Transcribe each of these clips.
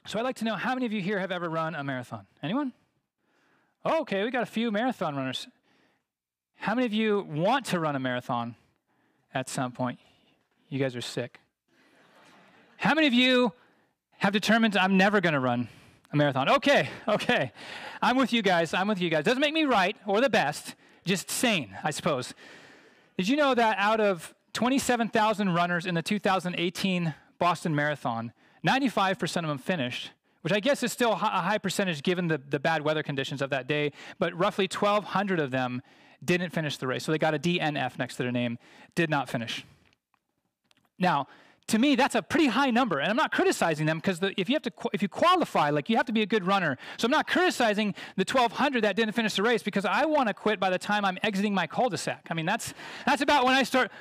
So I'd like to know how many of you here have ever run a marathon? Anyone? Oh, okay, we got a few marathon runners. How many of you want to run a marathon at some point? You guys are sick. How many of you have determined I'm never going to run a marathon? Okay. I'm with you guys. Doesn't make me right or the best, just sane, I suppose. Did you know that out of 27,000 runners in the 2018 Boston Marathon, 95% of them finished, which I guess is still a high percentage given the bad weather conditions of that day, but roughly 1,200 of them didn't finish the race. So they got a DNF next to their name, did not finish. Now, to me, that's a pretty high number, and I'm not criticizing them because if you qualify, like you have to be a good runner. So I'm not criticizing the 1,200 that didn't finish the race because I want to quit by the time I'm exiting my cul-de-sac. I mean, that's about when I start,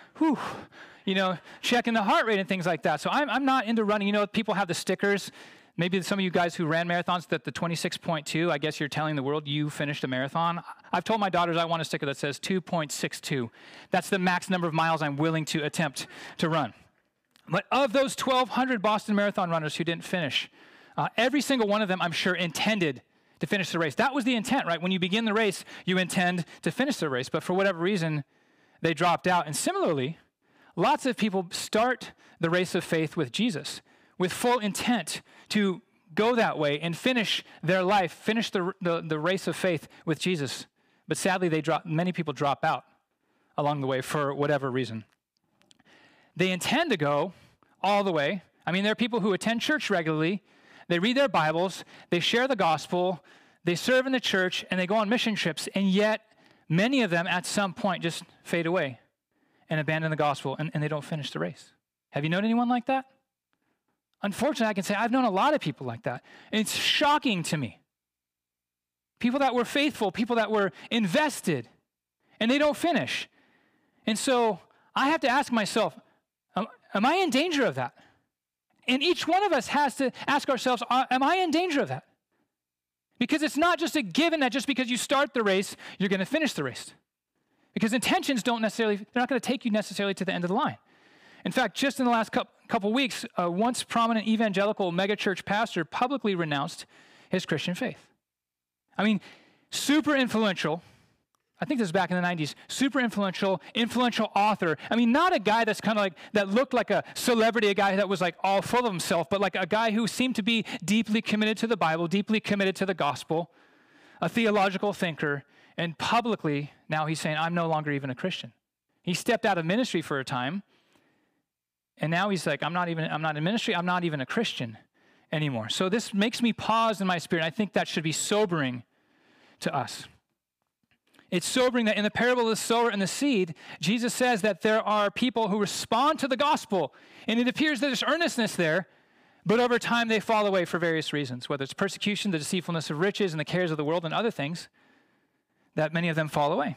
checking the heart rate and things like that. So I'm not into running. You know, people have the stickers. Maybe some of you guys who ran marathons, that the 26.2, I guess you're telling the world you finished a marathon. I've told my daughters I want a sticker that says 2.62. That's the max number of miles I'm willing to attempt to run. But of those 1,200 Boston Marathon runners who didn't finish, every single one of them, I'm sure, intended to finish the race. That was the intent, right? When you begin the race, you intend to finish the race. But for whatever reason, they dropped out. And similarly, lots of people start the race of faith with Jesus with full intent to go that way and finish their life, finish the race of faith with Jesus. But sadly, many people drop out along the way for whatever reason. They intend to go all the way. I mean, there are people who attend church regularly. They read their Bibles. They share the gospel. They serve in the church, and they go on mission trips. And yet, many of them at some point just fade away and abandon the gospel, and they don't finish the race. Have you known anyone like that? Unfortunately, I can say I've known a lot of people like that. And it's shocking to me. People that were faithful, people that were invested, and they don't finish. And so I have to ask myself, am I in danger of that? And each one of us has to ask ourselves, am I in danger of that? Because it's not just a given that just because you start the race, you're going to finish the race. Because intentions they're not going to take you necessarily to the end of the line. In fact, just in the last couple weeks, a once prominent evangelical megachurch pastor publicly renounced his Christian faith. I mean, super influential. I think this was back in the 90s. Super influential author. I mean, not a guy that's kind of like, that looked like a celebrity, a guy that was like all full of himself, but like a guy who seemed to be deeply committed to the Bible, deeply committed to the gospel, a theological thinker, and publicly now he's saying, I'm no longer even a Christian. He stepped out of ministry for a time, and now he's like, I'm not in ministry, I'm not even a Christian anymore. So this makes me pause in my spirit. I think that should be sobering to us. It's sobering that in the parable of the sower and the seed, Jesus says that there are people who respond to the gospel, and it appears that there's earnestness there, but over time they fall away for various reasons, whether it's persecution, the deceitfulness of riches, and the cares of the world, and other things, that many of them fall away.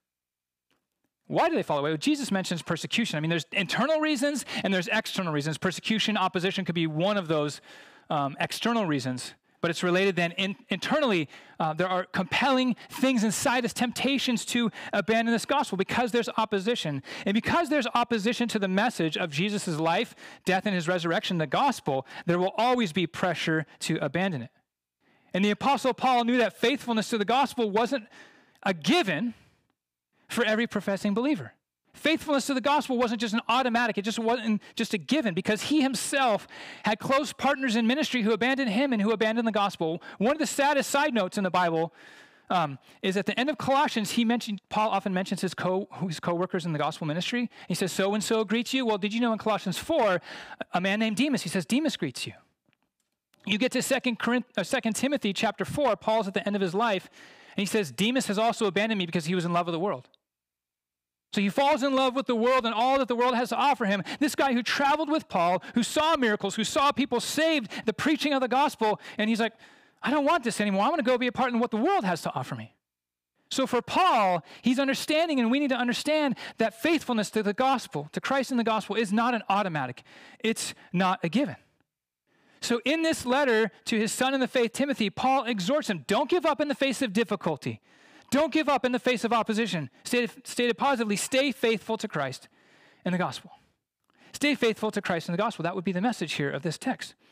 Why do they fall away? Well, Jesus mentions persecution. I mean, there's internal reasons and there's external reasons. Persecution, opposition could be one of those external reasons. But it's related then internally. There are compelling things inside us, temptations to abandon this gospel because there's opposition. And because there's opposition to the message of Jesus' life, death, and his resurrection, the gospel, there will always be pressure to abandon it. And the Apostle Paul knew that faithfulness to the gospel wasn't a given for every professing believer. Faithfulness to the gospel wasn't just an automatic. It just wasn't just a given because he himself had close partners in ministry who abandoned him and who abandoned the gospel. One of the saddest side notes in the Bible is at the end of Colossians, Paul often mentions his co-workers in the gospel ministry. He says, so-and-so greets you. Well, did you know in Colossians 4, a man named Demas, he says, Demas greets you. You get to 2 Timothy chapter 4, Paul's at the end of his life, and he says, Demas has also abandoned me because he was in love with the world. So he falls in love with the world and all that the world has to offer him. This guy who traveled with Paul, who saw miracles, who saw people saved, the preaching of the gospel, and he's like, I don't want this anymore. I want to go be a part in what the world has to offer me. So for Paul, he's understanding, and we need to understand that faithfulness to the gospel, to Christ in the gospel, is not an automatic. It's not a given. So in this letter to his son in the faith, Timothy, Paul exhorts him, don't give up in the face of difficulty. Don't give up in the face of opposition. Stated positively, stay faithful to Christ and the gospel. Stay faithful to Christ and the gospel. That would be the message here of this text.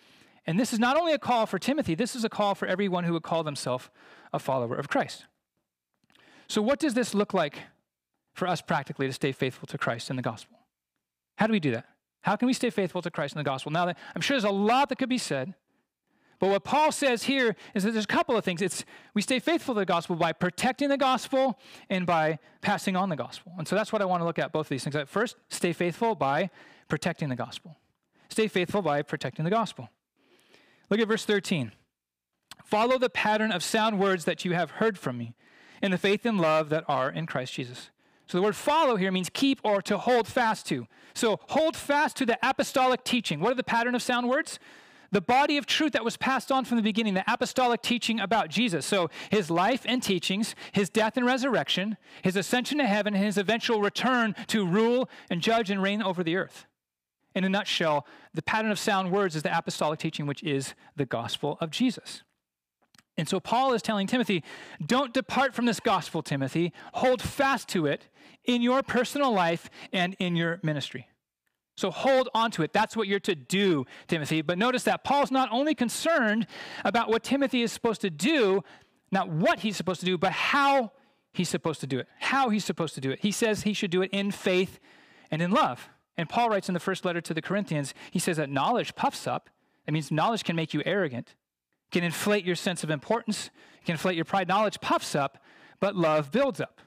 And this is not only a call for Timothy, this is a call for everyone who would call themselves a follower of Christ. So what does this look like for us practically to stay faithful to Christ in the gospel? How do we do that? How can we stay faithful to Christ in the gospel? Now, I'm sure there's a lot that could be said, but what Paul says here is that there's a couple of things. We stay faithful to the gospel by protecting the gospel and by passing on the gospel. And so that's what I want to look at, both of these things. First, stay faithful by protecting the gospel. Stay faithful by protecting the gospel. Look at verse 13. Follow the pattern of sound words that you have heard from me in the faith and love that are in Christ Jesus. So the word follow here means keep or to hold fast to. So hold fast to the apostolic teaching. What are the pattern of sound words? The body of truth that was passed on from the beginning, the apostolic teaching about Jesus. So his life and teachings, his death and resurrection, his ascension to heaven, and his eventual return to rule and judge and reign over the earth. In a nutshell, the pattern of sound words is the apostolic teaching, which is the gospel of Jesus. And so Paul is telling Timothy, don't depart from this gospel, Timothy. Hold fast to it in your personal life and in your ministry. So hold on to it. That's what you're to do, Timothy. But notice that Paul's not only concerned about what Timothy is supposed to do, not what he's supposed to do, but how he's supposed to do it. How he's supposed to do it. He says he should do it in faith and in love. And Paul writes in the first letter to the Corinthians, he says that knowledge puffs up. That means knowledge can make you arrogant, can inflate your sense of importance, can inflate your pride. Knowledge puffs up, but love builds up.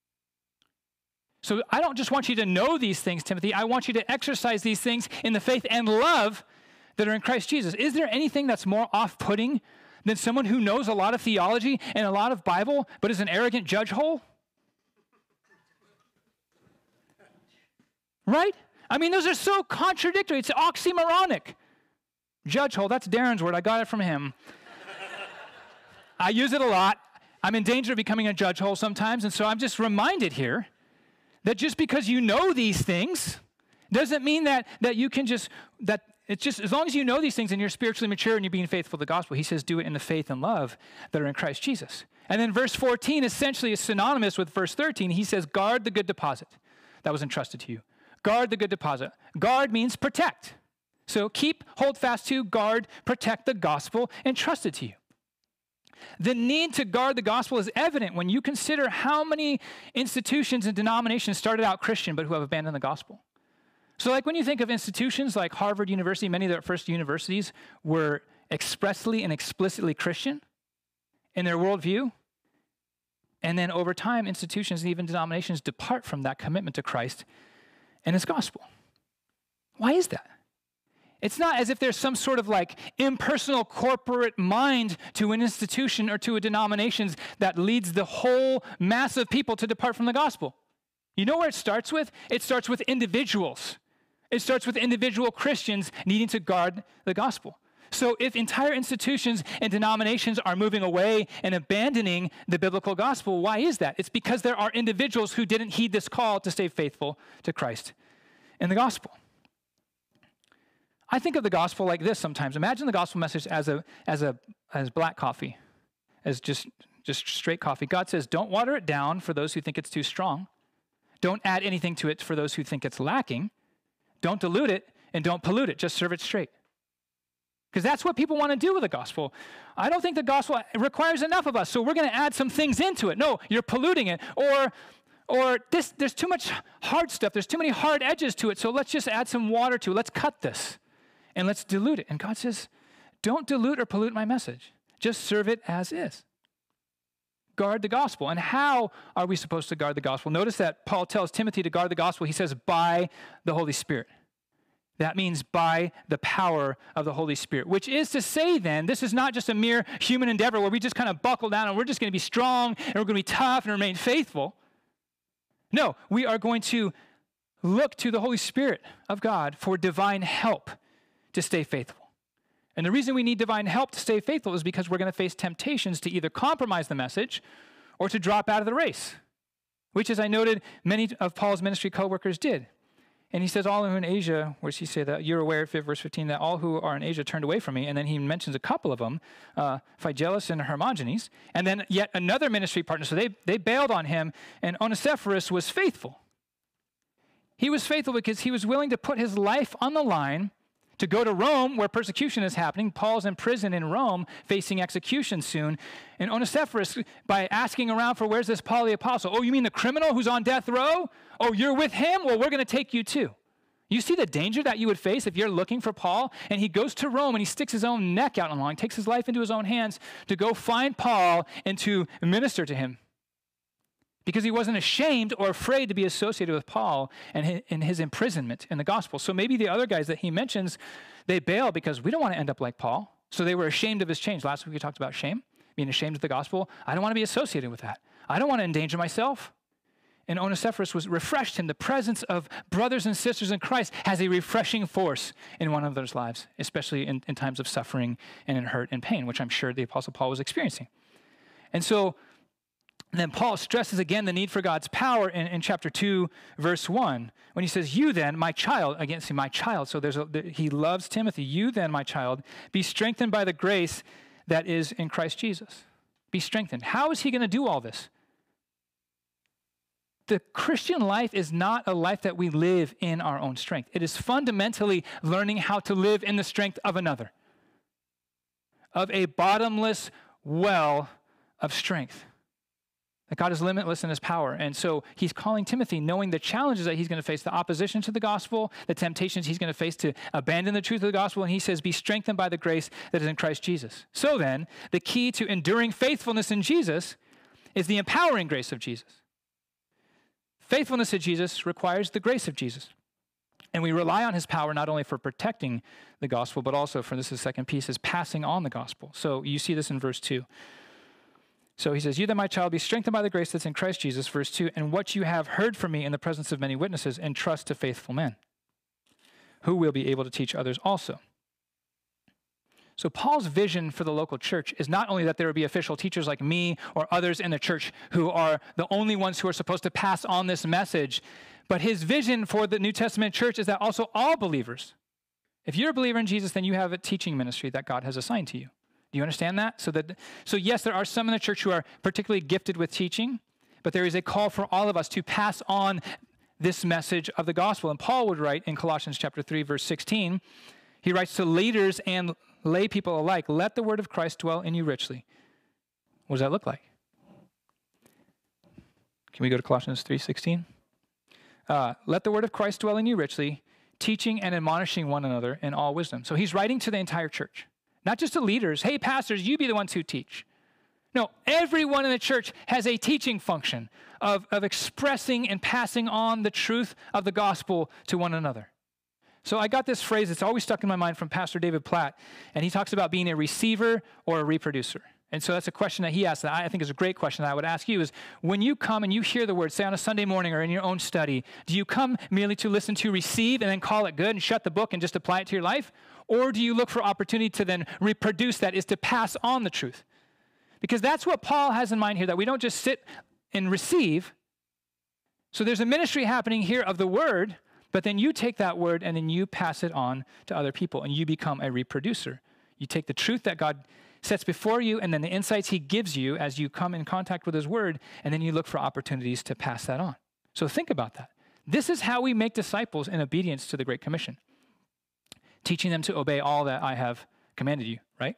So I don't just want you to know these things, Timothy. I want you to exercise these things in the faith and love that are in Christ Jesus. Is there anything that's more off-putting than someone who knows a lot of theology and a lot of Bible, but is an arrogant judge hole? Right? I mean, those are so contradictory. It's oxymoronic. Judge hole, that's Darren's word. I got it from him. I use it a lot. I'm in danger of becoming a judge hole sometimes, and so I'm just reminded here that just because you know these things doesn't mean that you can just, that it's just, as long as you know these things and you're spiritually mature and you're being faithful to the gospel, he says do it in the faith and love that are in Christ Jesus. And then verse 14 essentially is synonymous with verse 13. He says, guard the good deposit that was entrusted to you. Guard the good deposit. Guard means protect. So keep, hold fast to, guard, protect the gospel entrusted to you. The need to guard the gospel is evident when you consider how many institutions and denominations started out Christian but who have abandoned the gospel. So like when you think of institutions like Harvard University, many of their first universities were expressly and explicitly Christian in their worldview. And then over time, institutions and even denominations depart from that commitment to Christ and his gospel. Why is that? It's not as if there's some sort of like impersonal corporate mind to an institution or to a denomination that leads the whole mass of people to depart from the gospel. You know where it starts with? It starts with individuals. It starts with individual Christians needing to guard the gospel. So if entire institutions and denominations are moving away and abandoning the biblical gospel, why is that? It's because there are individuals who didn't heed this call to stay faithful to Christ and the gospel. I think of the gospel like this sometimes. Imagine the gospel message as black coffee, as just straight coffee. God says, don't water it down for those who think it's too strong. Don't add anything to it for those who think it's lacking. Don't dilute it and don't pollute it. Just serve it straight. Because that's what people want to do with the gospel. I don't think the gospel requires enough of us, so we're going to add some things into it. No, you're polluting it. Or there's too much hard stuff. There's too many hard edges to it, so let's just add some water to it. Let's cut this. And let's dilute it. And God says, don't dilute or pollute my message. Just serve it as is. Guard the gospel. And how are we supposed to guard the gospel? Notice that Paul tells Timothy to guard the gospel. He says, by the Holy Spirit. That means by the power of the Holy Spirit, which is to say then, this is not just a mere human endeavor where we just kind of buckle down and we're just going to be strong and we're going to be tough and remain faithful. No, we are going to look to the Holy Spirit of God for divine help to stay faithful. And the reason we need divine help to stay faithful is because we're going to face temptations to either compromise the message or to drop out of the race, which, as I noted, many of Paul's ministry co-workers did. And he says, all who are in Asia, where does he say that? You're aware, verse 15, that all who are in Asia turned away from me. And then he mentions a couple of them, Phygelus and Hermogenes. And then yet another ministry partner. So they bailed on him, and Onesiphorus was faithful. He was faithful because he was willing to put his life on the line to go to Rome where persecution is happening. Paul's in prison in Rome, facing execution soon. And Onesiphorus, by asking around for where's this Paul the Apostle? Oh, you mean the criminal who's on death row? Oh, you're with him? Well, we're going to take you too. You see the danger that you would face if you're looking for Paul? And he goes to Rome and he sticks his own neck out on the line, takes his life into his own hands to go find Paul and to minister to him. Because he wasn't ashamed or afraid to be associated with Paul and his imprisonment in the gospel. So maybe the other guys that he mentions, they bail because we don't want to end up like Paul. So they were ashamed of his change. Last week we talked about shame, being ashamed of the gospel. I don't want to be associated with that. I don't want to endanger myself. And Onesiphorus was refreshed him. The presence of brothers and sisters in Christ has a refreshing force in one another's lives, especially in times of suffering and in hurt and pain, which I'm sure the Apostle Paul was experiencing. And so then Paul stresses again the need for God's power in chapter 2, verse 1, when he says, you then, my child, again, see, my child, so he loves Timothy. You then, my child, be strengthened by the grace that is in Christ Jesus. Be strengthened. How is he going to do all this? The Christian life is not a life that we live in our own strength. It is fundamentally learning how to live in the strength of another, of a bottomless well of strength. That God is limitless in his power. And so he's calling Timothy, knowing the challenges that he's going to face, the opposition to the gospel, the temptations he's going to face to abandon the truth of the gospel. And he says, be strengthened by the grace that is in Christ Jesus. So then, the key to enduring faithfulness in Jesus is the empowering grace of Jesus. Faithfulness to Jesus requires the grace of Jesus. And we rely on his power not only for protecting the gospel, but also for, this is the second piece, is passing on the gospel. So you see this in verse 2. So he says, you then, my child, be strengthened by the grace that's in Christ Jesus, verse 2, and what you have heard from me in the presence of many witnesses, entrust to faithful men, who will be able to teach others also. So Paul's vision for the local church is not only that there would be official teachers like me or others in the church who are the only ones who are supposed to pass on this message, but his vision for the New Testament church is that also all believers, if you're a believer in Jesus, then you have a teaching ministry that God has assigned to you. Do you understand that? So yes, there are some in the church who are particularly gifted with teaching, but there is a call for all of us to pass on this message of the gospel. And Paul would write in Colossians chapter 3, verse 16, he writes to leaders and lay people alike, let the word of Christ dwell in you richly. What does that look like? Can we go to Colossians 3:16? Let the word of Christ dwell in you richly, teaching and admonishing one another in all wisdom. So he's writing to the entire church, not just to leaders. Hey, pastors, you be the ones who teach. No, everyone in the church has a teaching function of expressing and passing on the truth of the gospel to one another. So I got this phrase that's always stuck in my mind from Pastor David Platt, and he talks about being a receiver or a reproducer. And so that's a question that he asked that I think is a great question that I would ask you is, when you come and you hear the word, say on a Sunday morning or in your own study, do you come merely to listen to receive and then call it good and shut the book and just apply it to your life? Or do you look for opportunity to then reproduce that, is to pass on the truth? Because that's what Paul has in mind here, that we don't just sit and receive. So there's a ministry happening here of the word, but then you take that word and then you pass it on to other people and you become a reproducer. You take the truth that God sets before you and then the insights he gives you as you come in contact with his word, and then you look for opportunities to pass that on. So think about that. This is how we make disciples in obedience to the Great Commission. Teaching them to obey all that I have commanded you, right?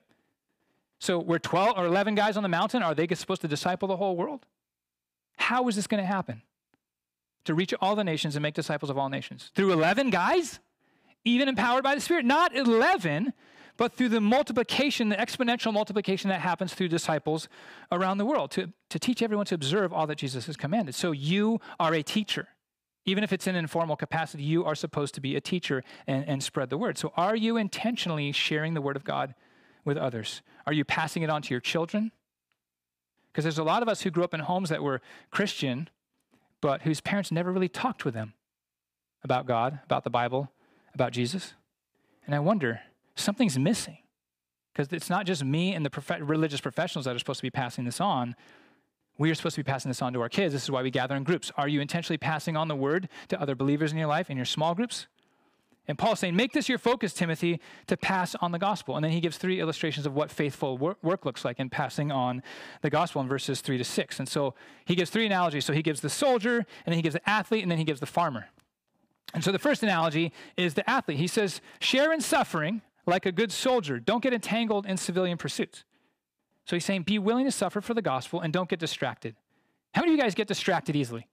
So we're 12 or 11 guys on the mountain. Are they supposed to disciple the whole world? How is this going to happen? To reach all the nations and make disciples of all nations. Through 11 guys? Even empowered by the Spirit? Not 11, but through the multiplication, the exponential multiplication that happens through disciples around the world to teach everyone to observe all that Jesus has commanded. So you are a teacher. Even if it's in an informal capacity, you are supposed to be a teacher and spread the word. So are you intentionally sharing the word of God with others? Are you passing it on to your children? Because there's a lot of us who grew up in homes that were Christian, but whose parents never really talked with them about God, about the Bible, about Jesus. And I wonder, something's missing. Because it's not just me and the religious professionals that are supposed to be passing this on. We are supposed to be passing this on to our kids. This is why we gather in groups. Are you intentionally passing on the word to other believers in your life, in your small groups? And Paul's saying, make this your focus, Timothy, to pass on the gospel. And then he gives 3 illustrations of what faithful work looks like in passing on the gospel in verses 3 to 6. And so he gives 3 analogies. So he gives the soldier, and then he gives the athlete, and then he gives the farmer. And so the first analogy is the athlete. He says, share in suffering like a good soldier. Don't get entangled in civilian pursuits. So he's saying, be willing to suffer for the gospel and don't get distracted. How many of you guys get distracted easily?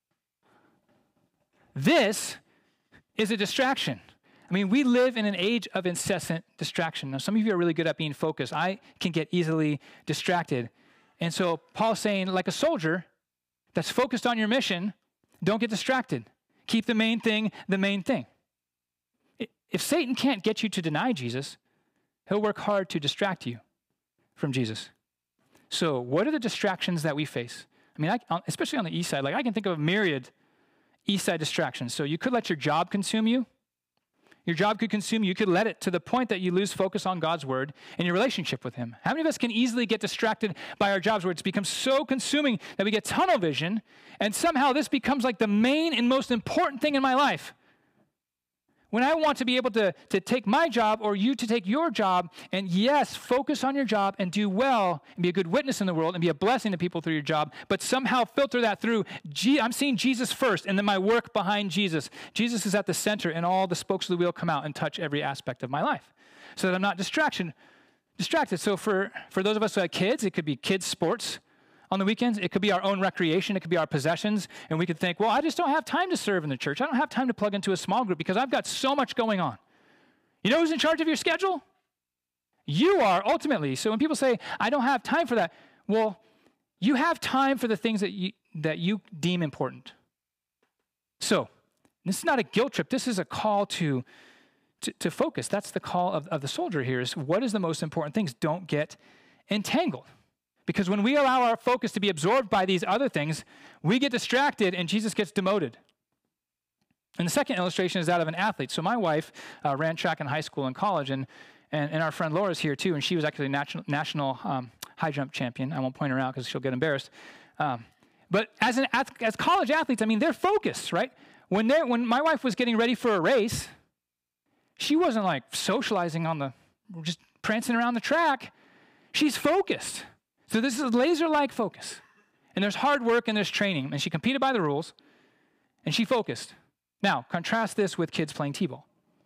This is a distraction. I mean, we live in an age of incessant distraction. Now, some of you are really good at being focused. I can get easily distracted. And so Paul's saying, like a soldier that's focused on your mission, don't get distracted. Keep the main thing the main thing. If Satan can't get you to deny Jesus, he'll work hard to distract you from Jesus. So what are the distractions that we face? I mean, especially on the east side, like I can think of a myriad east side distractions. So you could let your job consume you. Your job could consume you. You could let it to the point that you lose focus on God's word and your relationship with him. How many of us can easily get distracted by our jobs where it's become so consuming that we get tunnel vision and somehow this becomes like the main and most important thing in my life? When I want to be able to take my job or you to take your job and yes, focus on your job and do well and be a good witness in the world and be a blessing to people through your job, but somehow filter that through, I'm seeing Jesus first and then my work behind Jesus. Jesus is at the center and all the spokes of the wheel come out and touch every aspect of my life so that I'm not distracted. So for those of us who have kids, it could be kids' sports. On the weekends, it could be our own recreation. It could be our possessions. And we could think, well, I just don't have time to serve in the church. I don't have time to plug into a small group because I've got so much going on. You know who's in charge of your schedule? You are, ultimately. So when people say, I don't have time for that, well, you have time for the things that you deem important. So this is not a guilt trip. This is a call to focus. That's the call of the soldier here is what is the most important things? Don't get entangled. Because when we allow our focus to be absorbed by these other things, we get distracted and Jesus gets demoted. And the second illustration is that of an athlete. So my wife ran track in high school and college, and our friend Laura's here too, and she was actually a national high jump champion. I won't point her out because she'll get embarrassed. But as college athletes, I mean, they're focused, right? When my wife was getting ready for a race, she wasn't like socializing just prancing around the track. She's focused. So this is laser-like focus. And there's hard work and there's training. And she competed by the rules, and she focused. Now, contrast this with kids playing t-ball.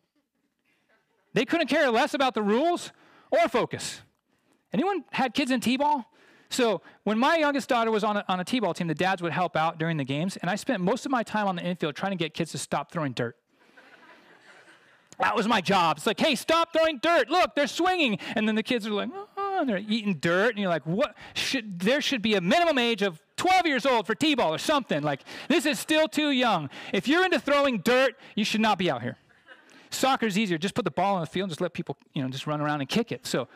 They couldn't care less about the rules or focus. Anyone had kids in t-ball? So when my youngest daughter was on a t-ball team, the dads would help out during the games, and I spent most of my time on the infield trying to get kids to stop throwing dirt. That was my job. It's like, hey, stop throwing dirt. Look, they're swinging. And then the kids are like, and they're eating dirt. And you're like, what? There should be a minimum age of 12 years old for t-ball or something. Like, this is still too young. If you're into throwing dirt, you should not be out here. Soccer's easier. Just put the ball on the field and just let people, just run around and kick it. So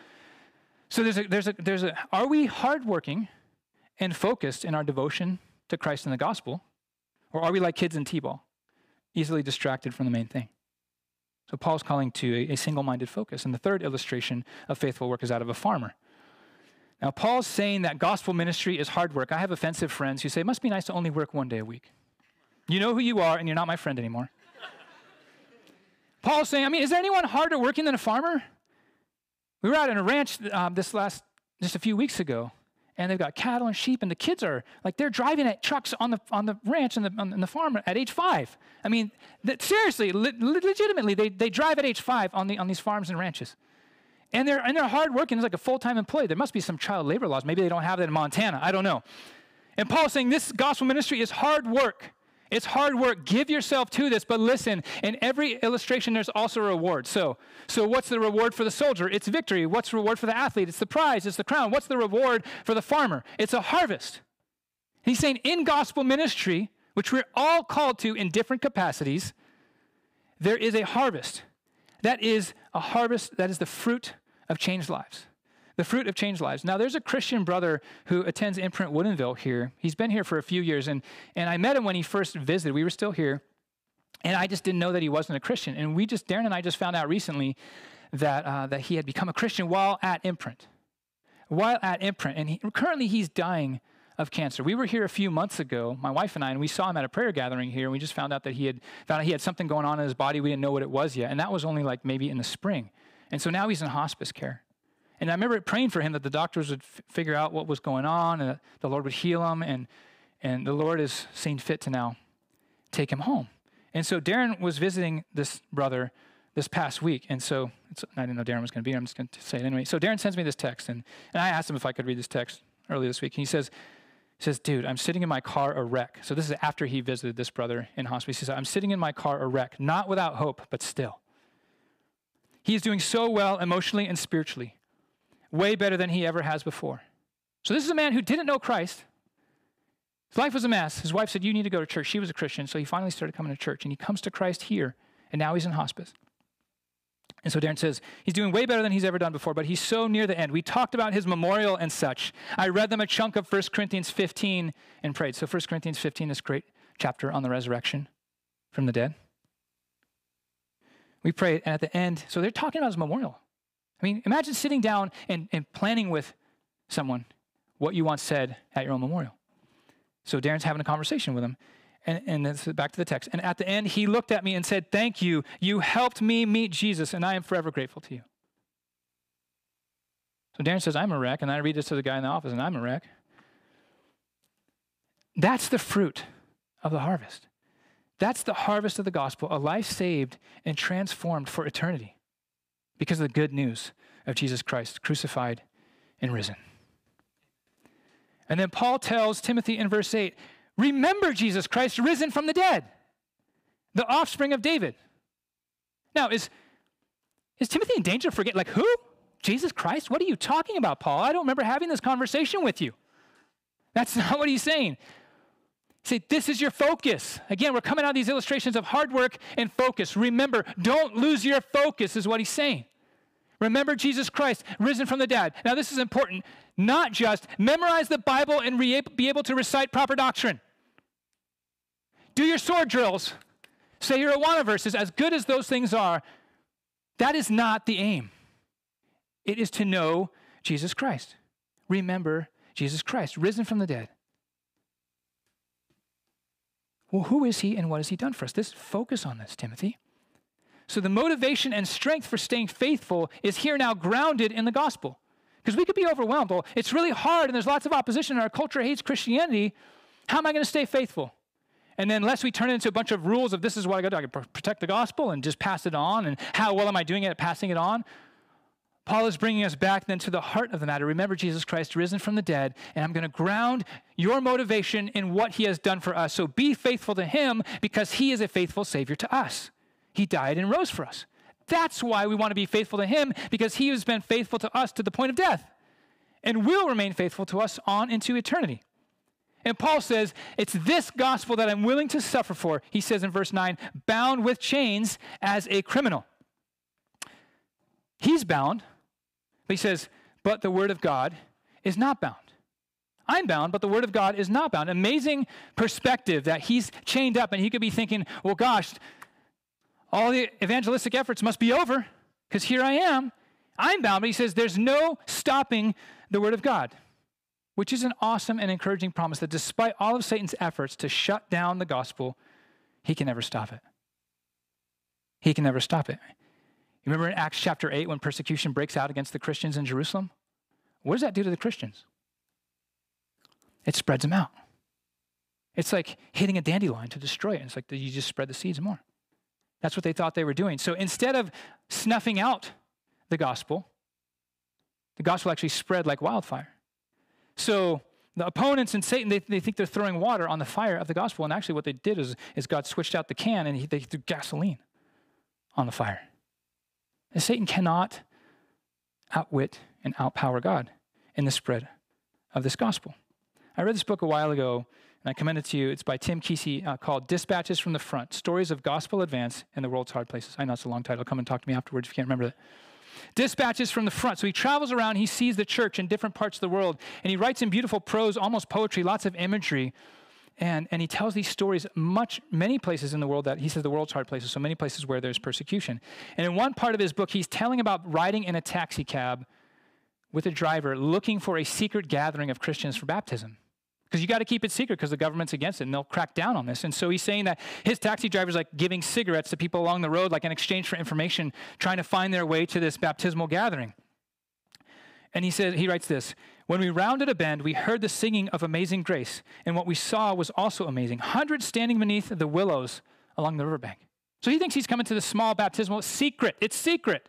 are we hardworking and focused in our devotion to Christ and the gospel? Or are we like kids in t-ball, easily distracted from the main thing? So Paul's calling to a single-minded focus. And the third illustration of faithful work is that of a farmer. Now, Paul's saying that gospel ministry is hard work. I have offensive friends who say, it must be nice to only work one day a week. You know who you are, and you're not my friend anymore. Paul's saying, is there anyone harder working than a farmer? We were out on a ranch just a few weeks ago, and they've got cattle and sheep, and the kids are, they're driving at trucks on the ranch and the farm at age 5. Seriously, legitimately, they drive at age 5 on these farms and ranches. And they're hard working. It's like a full-time employee. There must be some child labor laws. Maybe they don't have that in Montana. I don't know. And Paul's saying this gospel ministry is hard work. It's hard work. Give yourself to this. But listen, in every illustration, there's also a reward. So what's the reward for the soldier? It's victory. What's the reward for the athlete? It's the prize. It's the crown. What's the reward for the farmer? It's a harvest. He's saying in gospel ministry, which we're all called to in different capacities, there is a harvest. That is a harvest that is the fruit of changed lives. The fruit of changed lives. Now, there's a Christian brother who attends Imprint Woodinville here. He's been here for a few years, and I met him when he first visited. We were still here, and I just didn't know that he wasn't a Christian. And Darren and I just found out recently that he had become a Christian while at Imprint. And currently he's dying of cancer. We were here a few months ago, my wife and I, and we saw him at a prayer gathering here, and we just found out that he had something going on in his body. We didn't know what it was yet, and that was only maybe in the spring. And so now he's in hospice care. And I remember praying for him that the doctors would figure out what was going on and that the Lord would heal him. And the Lord is seen fit to now take him home. And so Darren was visiting this brother this past week. And so I didn't know Darren was going to be here. I'm just going to say it anyway. So Darren sends me this text, and I asked him if I could read this text earlier this week. And he says, dude, I'm sitting in my car a wreck. So this is after he visited this brother in hospice. He says, I'm sitting in my car a wreck, not without hope, but still. He is doing so well emotionally and spiritually, way better than he ever has before. So this is a man who didn't know Christ. His life was a mess. His wife said, you need to go to church. She was a Christian, so he finally started coming to church, and he comes to Christ here, and now he's in hospice. And so Darren says, he's doing way better than he's ever done before, but he's so near the end. We talked about his memorial and such. I read them a chunk of 1 Corinthians 15 and prayed. So 1 Corinthians 15, this great chapter on the resurrection from the dead. We prayed, and at the end, so they're talking about his memorial. I mean, imagine sitting down and planning with someone what you once said at your own memorial. So Darren's having a conversation with him. And then back to the text. And at the end, he looked at me and said, thank you. You helped me meet Jesus, and I am forever grateful to you. So Darren says, I'm a wreck. And I read this to the guy in the office, and I'm a wreck. That's the fruit of the harvest. That's the harvest of the gospel, a life saved and transformed for eternity because of the good news of Jesus Christ, crucified and risen. And then Paul tells Timothy in verse 8, remember Jesus Christ risen from the dead, the offspring of David. Now, is Timothy in danger of forgetting, like who? Jesus Christ? What are you talking about, Paul? I don't remember having this conversation with you. That's not what he's saying. Say, this is your focus. Again, we're coming out of these illustrations of hard work and focus. Remember, don't lose your focus is what he's saying. Remember Jesus Christ, risen from the dead. Now, this is important. Not just memorize the Bible and be able to recite proper doctrine. Do your sword drills. Say your Awana verses. As good as those things are, that is not the aim. It is to know Jesus Christ. Remember Jesus Christ, risen from the dead. Well, who is he and what has he done for us? Focus on this, Timothy. So the motivation and strength for staying faithful is here now grounded in the gospel. Because we could be overwhelmed. Well, it's really hard and there's lots of opposition and our culture hates Christianity. How am I going to stay faithful? And then unless we turn it into a bunch of rules of this is what I got to do, I can protect the gospel and just pass it on. And how well am I doing it at passing it on? Paul is bringing us back then to the heart of the matter. Remember Jesus Christ risen from the dead, and I'm going to ground your motivation in what he has done for us. So be faithful to him because he is a faithful Savior to us. He died and rose for us. That's why we want to be faithful to him, because he has been faithful to us to the point of death and will remain faithful to us on into eternity. And Paul says, it's this gospel that I'm willing to suffer for. He says in verse 9, bound with chains as a criminal. He's bound, but he says, but the word of God is not bound. I'm bound, but the word of God is not bound. Amazing perspective that he's chained up and he could be thinking, well, gosh, all the evangelistic efforts must be over because here I am. I'm bound, but he says there's no stopping the word of God, which is an awesome and encouraging promise that despite all of Satan's efforts to shut down the gospel, he can never stop it. He can never stop it. You remember in Acts chapter 8 when persecution breaks out against the Christians in Jerusalem? What does that do to the Christians? It spreads them out. It's like hitting a dandelion to destroy it. It's like you just spread the seeds more. That's what they thought they were doing. So instead of snuffing out the gospel actually spread like wildfire. So the opponents and Satan, they think they're throwing water on the fire of the gospel. And actually what they did is God switched out the can and they threw gasoline on the fire. And Satan cannot outwit and outpower God in the spread of this gospel. I read this book a while ago, and I commend it to you. It's by Tim Kesey called Dispatches from the Front, Stories of Gospel Advance in the World's Hard Places. I know it's a long title. Come and talk to me afterwards if you can't remember it. Dispatches from the Front. So he travels around, he sees the church in different parts of the world, and he writes in beautiful prose, almost poetry, lots of imagery, and he tells these stories many places in the world that he says the world's hard places, so many places where there's persecution. And in one part of his book, he's telling about riding in a taxi cab with a driver looking for a secret gathering of Christians for baptism. Because you got to keep it secret because the government's against it and they'll crack down on this. And so he's saying that his taxi driver's like giving cigarettes to people along the road like in exchange for information, trying to find their way to this baptismal gathering. And he writes this, when we rounded a bend, we heard the singing of Amazing Grace, and what we saw was also amazing. Hundreds standing beneath the willows along the riverbank. So he thinks he's coming to the small baptismal. Secret. It's secret.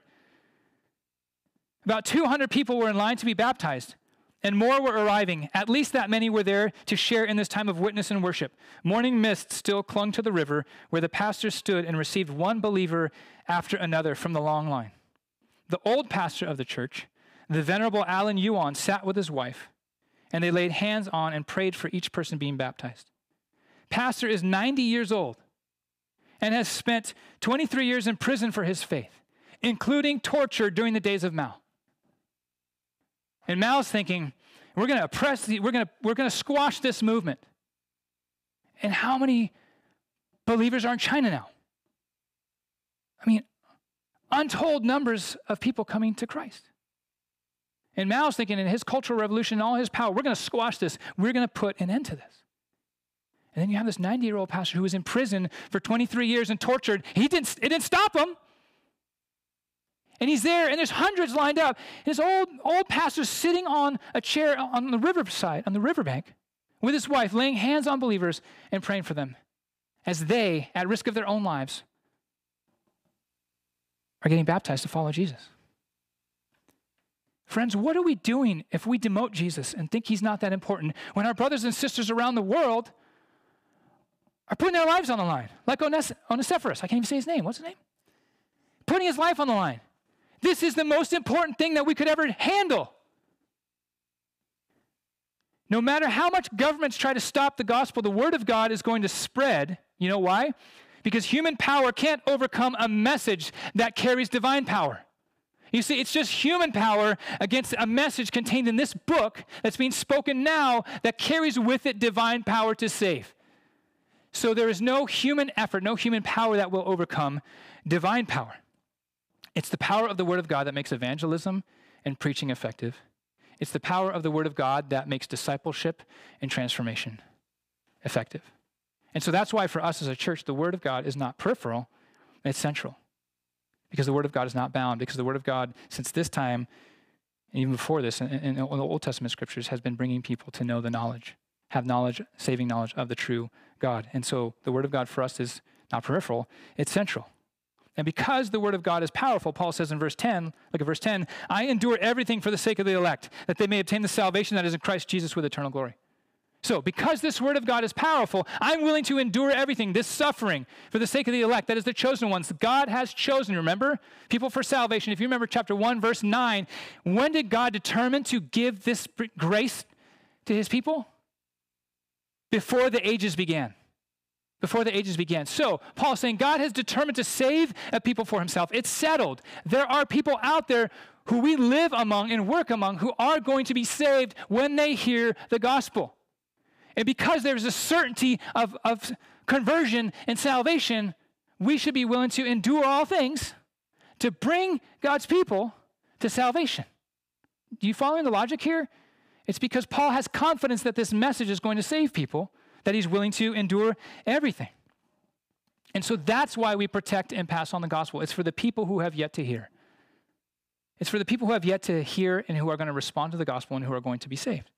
About 200 people were in line to be baptized, and more were arriving. At least that many were there to share in this time of witness and worship. Morning mist still clung to the river where the pastor stood and received one believer after another from the long line. The old pastor of the church, the venerable Alan Yuan, sat with his wife, and they laid hands on and prayed for each person being baptized. Pastor is 90 years old and has spent 23 years in prison for his faith, including torture during the days of Mao. And Mao's thinking, we're going to oppress, we're going to squash this movement. And how many believers are in China now? I mean, untold numbers of people coming to Christ. And Mao's thinking in his cultural revolution and all his power, we're going to squash this. We're going to put an end to this. And then you have this 90-year-old pastor who was in prison for 23 years and tortured. It didn't stop him. And he's there, and there's hundreds lined up. His old pastor sitting on a chair on the riverside, on the riverbank, with his wife, laying hands on believers and praying for them as they, at risk of their own lives, are getting baptized to follow Jesus. Friends, what are we doing if we demote Jesus and think he's not that important when our brothers and sisters around the world are putting their lives on the line? Like Onesiphorus, I can't even say his name. What's his name? Putting his life on the line. This is the most important thing that we could ever handle. No matter how much governments try to stop the gospel, the word of God is going to spread. You know why? Because human power can't overcome a message that carries divine power. You see, it's just human power against a message contained in this book that's being spoken now that carries with it divine power to save. So there is no human effort, no human power that will overcome divine power. It's the power of the Word of God that makes evangelism and preaching effective. It's the power of the Word of God that makes discipleship and transformation effective. And so that's why for us as a church, the Word of God is not peripheral, it's central. Because the Word of God is not bound. Because the Word of God, since this time, and even before this, in the Old Testament scriptures, has been bringing people to know the knowledge, have knowledge, saving knowledge of the true God. And so the Word of God for us is not peripheral, it's central. And because the Word of God is powerful, Paul says in verse 10, look at verse 10, I endure everything for the sake of the elect, that they may obtain the salvation that is in Christ Jesus with eternal glory. So because this Word of God is powerful, I'm willing to endure everything, this suffering, for the sake of the elect, that is the chosen ones. God has chosen, remember, people for salvation. If you remember chapter 1, verse 9, when did God determine to give this grace to his people? Before the ages began. Before the ages began. So Paul is saying God has determined to save a people for himself. It's settled. There are people out there who we live among and work among who are going to be saved when they hear the gospel. And because there's a certainty of conversion and salvation, we should be willing to endure all things to bring God's people to salvation. Do you follow the logic here? It's because Paul has confidence that this message is going to save people, that he's willing to endure everything. And so that's why we protect and pass on the gospel. It's for the people who have yet to hear. It's for the people who have yet to hear and who are going to respond to the gospel and who are going to be saved.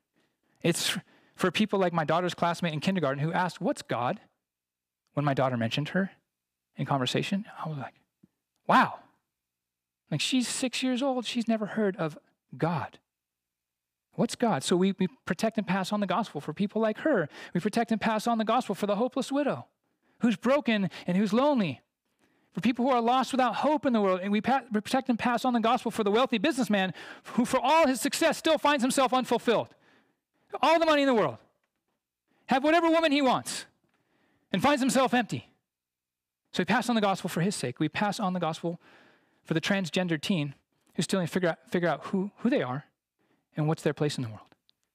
It's for people like my daughter's classmate in kindergarten who asked, what's God? When my daughter mentioned her in conversation, I was like, wow. Like she's 6 years old. She's never heard of God. What's God? So we protect and pass on the gospel for people like her. We protect and pass on the gospel for the hopeless widow who's broken and who's lonely. For people who are lost without hope in the world. And we protect and pass on the gospel for the wealthy businessman who for all his success still finds himself unfulfilled. All the money in the world. Have whatever woman he wants and finds himself empty. So we pass on the gospel for his sake. We pass on the gospel for the transgender teen who's still trying to figure out who they are and what's their place in the world.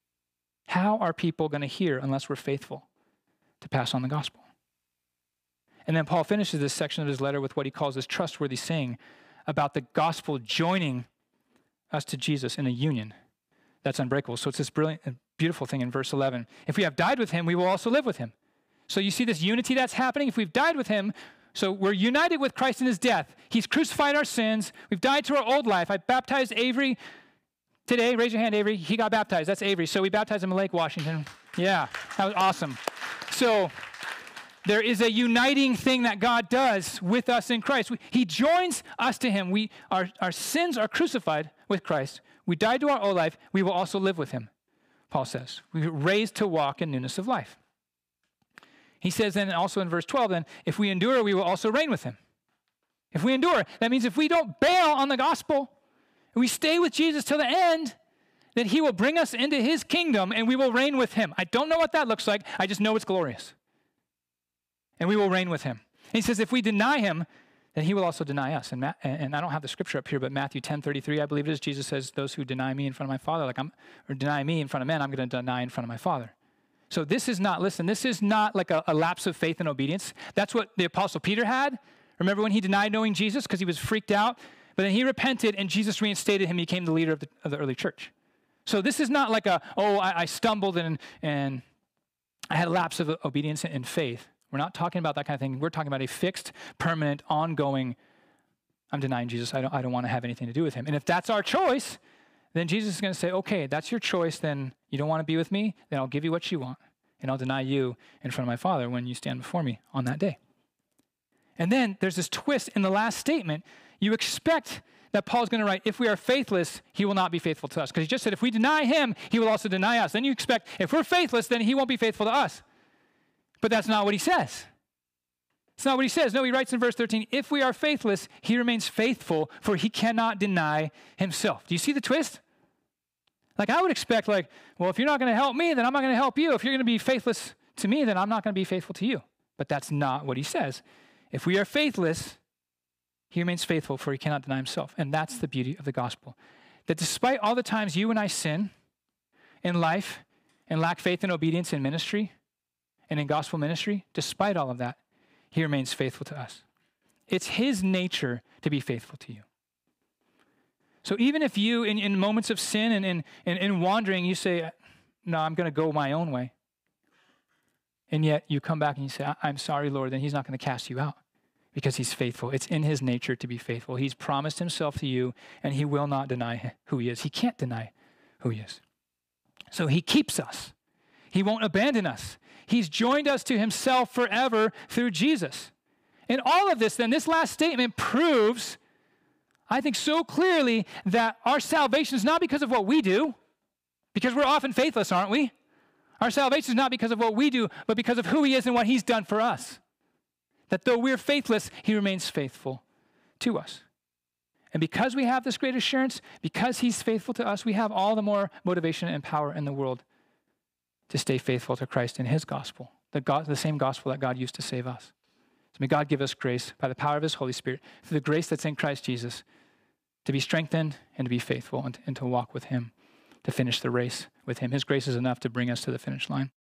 How are people going to hear unless we're faithful to pass on the gospel? And then Paul finishes this section of his letter with what he calls this trustworthy saying about the gospel joining us to Jesus in a union that's unbreakable. So it's this brilliant and beautiful thing in verse 11. If we have died with him, we will also live with him. So you see this unity that's happening. If we've died with him, so we're united with Christ in his death. He's crucified our sins. We've died to our old life. I baptized Avery today. Raise your hand, Avery. He got baptized. That's Avery. So we baptized him in Lake Washington. Yeah, that was awesome. So there is a uniting thing that God does with us in Christ. He joins us to him. Our sins are crucified with Christ. We died to our old life. We will also live with him, Paul says. We were raised to walk in newness of life. He says then also in verse 12, then, if we endure, we will also reign with him. If we endure, that means if we don't bail on the gospel, and we stay with Jesus till the end, then he will bring us into his kingdom and we will reign with him. I don't know what that looks like. I just know it's glorious. And we will reign with him. And he says if we deny him, then he will also deny us. And I don't have the scripture up here, but Matthew 10:33, I believe it is, Jesus says, those who deny me in front of my Father, or deny me in front of men, I'm going to deny in front of my Father. So this is not like a lapse of faith and obedience. That's what the Apostle Peter had. Remember when he denied knowing Jesus because he was freaked out? But then he repented and Jesus reinstated him. He became the leader of the early church. So this is not like I stumbled and I had a lapse of obedience and faith. We're not talking about that kind of thing. We're talking about a fixed, permanent, ongoing, I'm denying Jesus. I don't want to have anything to do with him. And if that's our choice, then Jesus is going to say, okay, that's your choice. Then you don't want to be with me? Then I'll give you what you want. And I'll deny you in front of my Father when you stand before me on that day. And then there's this twist in the last statement. You expect that Paul's going to write, if we are faithless, he will not be faithful to us. Because he just said, if we deny him, he will also deny us. Then you expect, if we're faithless, then he won't be faithful to us. But that's not what he says. It's not what he says. No, he writes in verse 13, if we are faithless, he remains faithful, for he cannot deny himself. Do you see the twist? Like I would expect well, if you're not going to help me, then I'm not going to help you. If you're going to be faithless to me, then I'm not going to be faithful to you. But that's not what he says. If we are faithless, he remains faithful, for he cannot deny himself. And that's the beauty of the gospel. That despite all the times you and I sin in life and lack faith and obedience in ministry and in gospel ministry, despite all of that, he remains faithful to us. It's his nature to be faithful to you. So even if you, in moments of sin and in wandering, you say, no, I'm going to go my own way. And yet you come back and you say, I'm sorry, Lord, then he's not going to cast you out because he's faithful. It's in his nature to be faithful. He's promised himself to you and he will not deny who he is. He can't deny who he is. So he keeps us. He won't abandon us. He's joined us to himself forever through Jesus. And all of this, then, this last statement proves, I think so clearly, that our salvation is not because of what we do, because we're often faithless, aren't we? Our salvation is not because of what we do, but because of who he is and what he's done for us. That though we're faithless, he remains faithful to us. And because we have this great assurance, because he's faithful to us, we have all the more motivation and power in the world to stay faithful to Christ in his gospel, the same gospel that God used to save us. So may God give us grace by the power of his Holy Spirit, through the grace that's in Christ Jesus, to be strengthened and to be faithful and to walk with him, to finish the race with him. His grace is enough to bring us to the finish line.